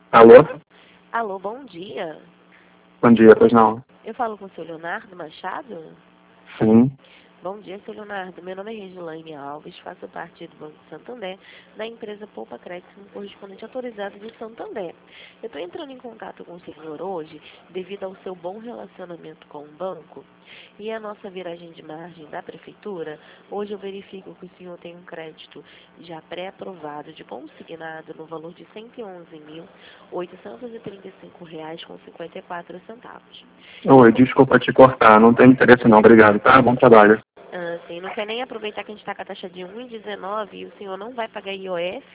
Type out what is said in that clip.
Alô? Alô, bom dia. Bom dia, pois não? Eu falo com o seu Leonardo Machado? Sim. Bom dia, seu Leonardo. Meu nome é Regilaine Alves, faço parte do Banco Santander, da empresa Poupa Crédito, como correspondente autorizado de Santander. Eu estou entrando em contato com o senhor hoje, devido ao seu bom relacionamento com o banco e a nossa viragem de margem da prefeitura. Hoje eu verifico que o senhor tem um crédito já pré-aprovado de consignado no valor de R$ 111.835,54. Oi, desculpa te cortar, não tem interesse não, obrigado, tá? Bom trabalho. Assim, não quer nem aproveitar que a gente está com a taxa de 1,19 e o senhor não vai pagar IOF?